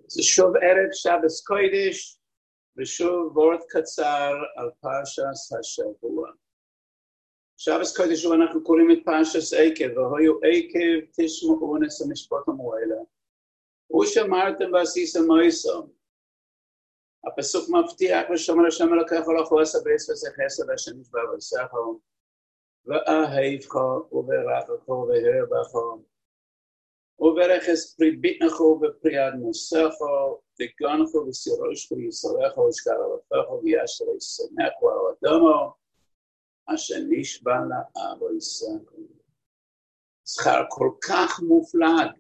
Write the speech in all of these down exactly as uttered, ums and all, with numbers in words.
זה שוב ערב שבס קודש, ושוב וורט קצר על פרשס השבוע. שבס קודש אנחנו קוראים את פרשס עקב, והיו עקב תשמעו נס המשפט המועלה. ושמרתם ועשיתם מויסם. הפסוק מבטיח ושומר השם אלוקיך ולכו עשה ברית וחסד השם ישבע ועשך ואהבך וברכך והרבך וברכס פרי ביטנך ופרי אדמוסך וגנך וסירוש וישרך ושקר אלוקיך וישר ישמח ואדמו אשר נשבע לאב וישך. זכר כל כך מופלג,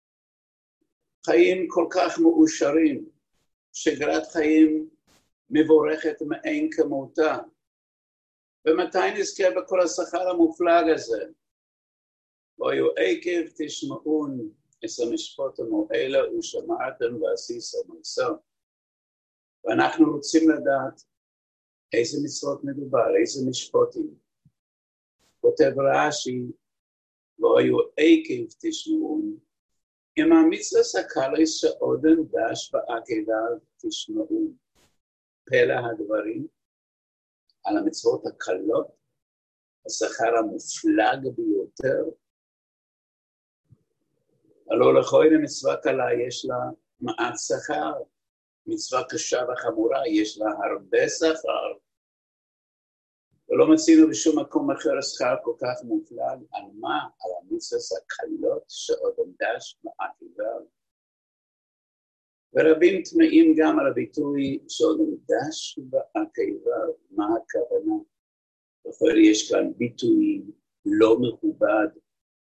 חיים כל כך מאושרים, שגרת חיים מבורכת מאין כמותה. ומתי נזכה בכל השכר המופלג הזה? והיו עקב תשמעון את המשפט המועלה ושמעתם ועשיתם מויסם. ואנחנו רוצים לדעת איזה מצוות מדובר, איזה משפטים. כותב רש"י, והיו עקב תשמעון, אם המצווה סקלוס שעודן דש בעקביו תשמעו פלא הדברים על המצוות הקלות, השכר המופלג ביותר. הלא לכל מצווה קלה יש לה מעט שכר, מצווה קשה וחמורה יש לה הרבה שכר. ולא מצינו בשום מקום אחר שכר כל כך מופלג, על מה? על המצוות הקלות שעודן דש בעקביו. ורבים תמאים גם על הביטוי שעודן דש בעקביו, מה הכוונה? בכל יש כאן ביטוי לא מכובד.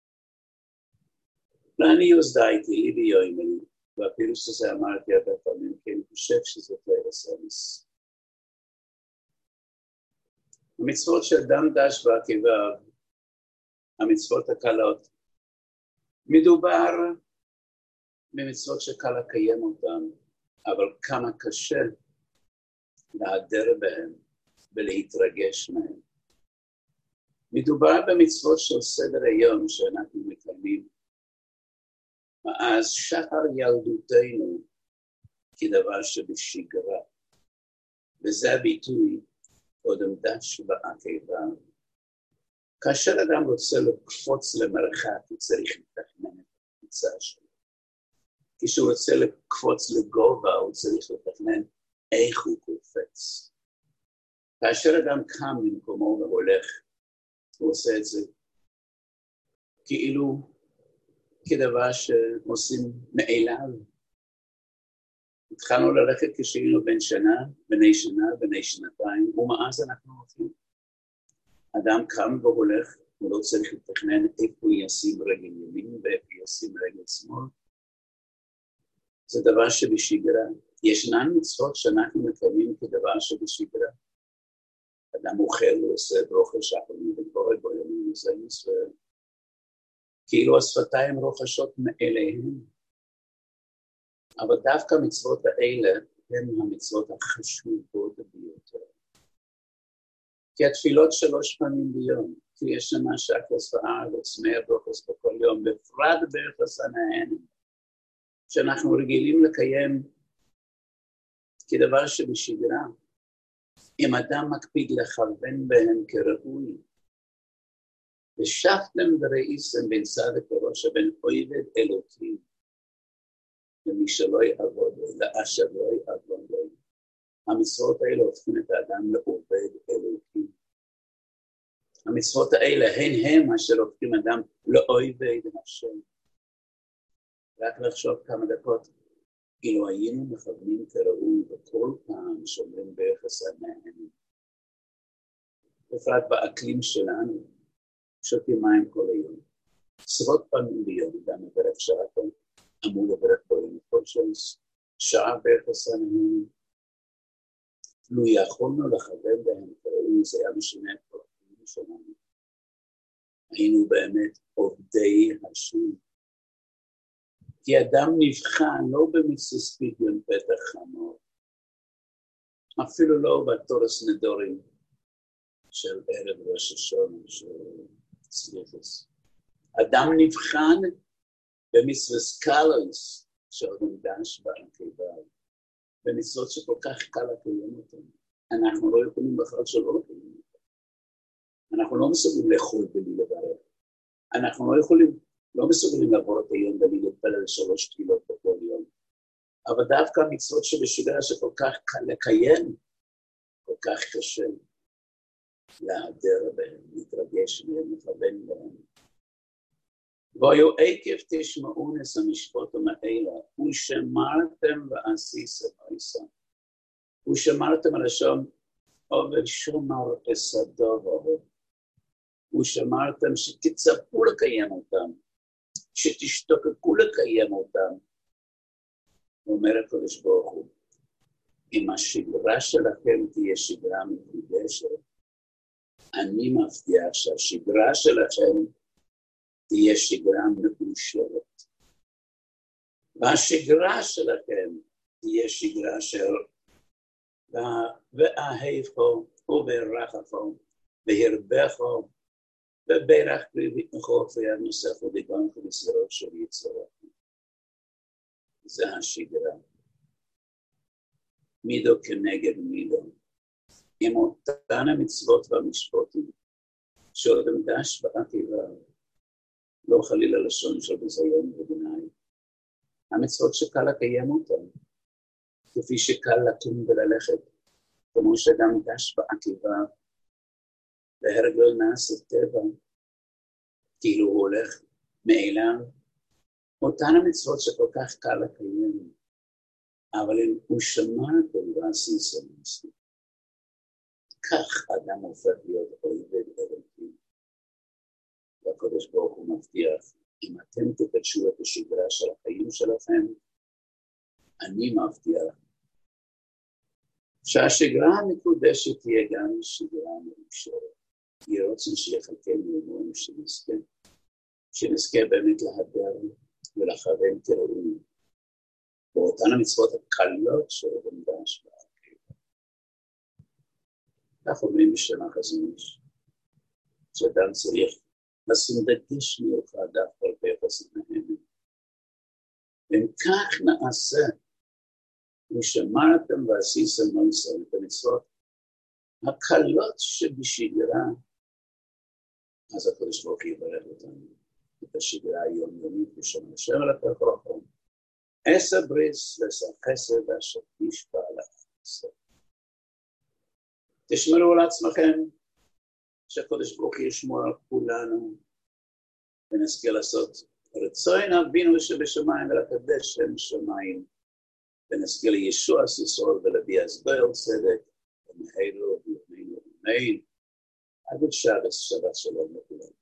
ואני יוזדאיתי ביומי, ואפילו שזה אמרתי הרבה פעמים, כי אני חושב שזה פלרס אמס. המצוות שאדם דש בעקביו, המצוות הקלות, מדובר במצוות שקל לקיים אותן, אבל כמה קשה להדר בהן ולהתרגש מהן. מדובר במצוות של סדר היום שאנחנו מקיימים, מאז שחר ילדותנו כדבר שבשגרה, וזה הביטוי קודם דש בעקביו. כאשר אדם רוצה לקפוץ למרחק, הוא צריך לתכנן את הקפיצה שלו. כשהוא רוצה לקפוץ לגובה, הוא צריך לתכנן איך הוא קופץ. כאשר אדם קם ממקומו והולך, הוא עושה את זה כאילו כדבר שעושים מאליו. התחלנו ללכת כשהיינו בן שנה, בני שנה, בני שנתיים, ומאז אנחנו הולכים. אדם קם והולך, הוא לא צריך לתכנן איפה הוא ישים רגל ימין ואיפה הוא ישים רגל שמאל. זה דבר שבשגרה. ישנן מצוות שאנחנו מקיימים כדבר שבשגרה. אדם אוכל ועושה ברוכה שחרים וגבורת בו ימים וזנס, וכאילו השפתיים רוחשות מאליהם. אבל דווקא המצוות האלה הן המצוות החשובות ביותר. כי התפילות שלוש פעמים ביום, כי יש למה שקלס וארץ, מאה ברוכס בכל יום, בפרט ברכס הנהן, שאנחנו רגילים לקיים כדבר שבשגרה, אם אדם מקפיד לכוון בהם כראוי, ושפתם וראיסם בין צדק וראש ובין אויבד אלוקים, למי שלא יעבוד, לאשר לא יעבוד. המצוות האלה הופכים את האדם לעובד אלוקים. המצוות האלה הן הם אשר הופכים אדם לאויבד השם. רק לחשוב כמה דקות, אילו היינו מכוונים כראוי בכל פעם שומרים ביחס הנהנים. בפרט באקלים שלנו, שותים מים כל היום. עשרות פעמים ביום, אדם מברך שעתו, אמור לברך בו כל שעה ביחס הנהנים. לו יכולנו לכוון בהם כראוי, זה היה משנה את כל החיים שלנו. היינו באמת עובדי השם. כי אדם נבחן לא במצווה פדיון פתח חמור, אפילו לא בתורס נדורים של ערב ראש השונה של סליחס. אדם נבחן במצווה קלוס שעוד מודש בעקיבה, במצוות שכל כך קל לקיים אותם. אנחנו לא יכולים בכלל שלא לקיים אותם. אנחנו לא מסוגלים לאכול בלי לברך. אנחנו לא יכולים, לא מסוגלים לעבור את היום בלי להתפלל שלוש תפילות בכל יום. אבל דווקא המצוות שבשגרה שכל כך קל לקיים, כל כך קשה להיעדר בהם, להתרגש בהם, לכוון בהם. והיו עקב תשמעו נס המשפט ומעילה, ושמרתם ועשיסם עיסה. ושמרתם על השם, אבל שומר אסדו ועוד. ושמרתם שתצפו לקיים אותם, שתשתוקקו לקיים אותם. אומר הקדוש ברוך הוא, אם השגרה שלכם תהיה שגרה מקודשת, אני מבטיח שהשגרה שלכם תהיה שגרה מקושרת. והשגרה שלכם תהיה שגרה של ואהבו וברכבו והרבחו וברך פריבתכו ויד נוסף ודיגון כמסירות של יצרתם. זה השגרה. מידו כנגד מידו. עם אותן המצוות והמשפטים שעוד המדש בעקיבה, לא חלילה לשון של בזיון וביניים. המצוות שקל לקיים אותן, כפי שקל לקום וללכת, כמו שאדם דש בעקיבה, והרג לא נעשה טבע, כאילו הוא הולך מאליו. אותן המצוות שכל כך קל לקיים, אבל אם הוא שמרתם ועשיתם עשיתם. כך אדם הופך להיות עובד אלוקים. והקדוש ברוך הוא מבטיח, אם אתם תקדשו את השגרה של החיים שלכם, אני מבטיח שהשגרה המקודשת תהיה גם שגרה מאושרת. יהיה רוצים שיחלקנו אמון שנזכה, שנזכה באמת להדר ולכוון כראוי. באותן המצוות הקלות של המדש בעקיבה. כך אומרים בשם החזון איש, שאדם צריך לשים דגש מיוחד דווקא על ביחס מהם. אם כך נעשה, ושמרתם ועשיתם עיסם את המצוות הקלות שבשגרה, אז הקדוש ברוך הוא יברך אותנו את השגרה היומיומית בשם השם לקח רחום. עשה בריס ועשה חסד ואשר תשפע על הארץ. תשמרו על עצמכם שהקדוש ברוך הוא ישמור על כולנו ונזכה לעשות רצון אבינו שבשמיים ולקדש שם שמיים ונזכה לישוע סיסור ולהביא הסבר צדק ומהלו וימינו אמן. עד שבת, שבת שלום לכולם.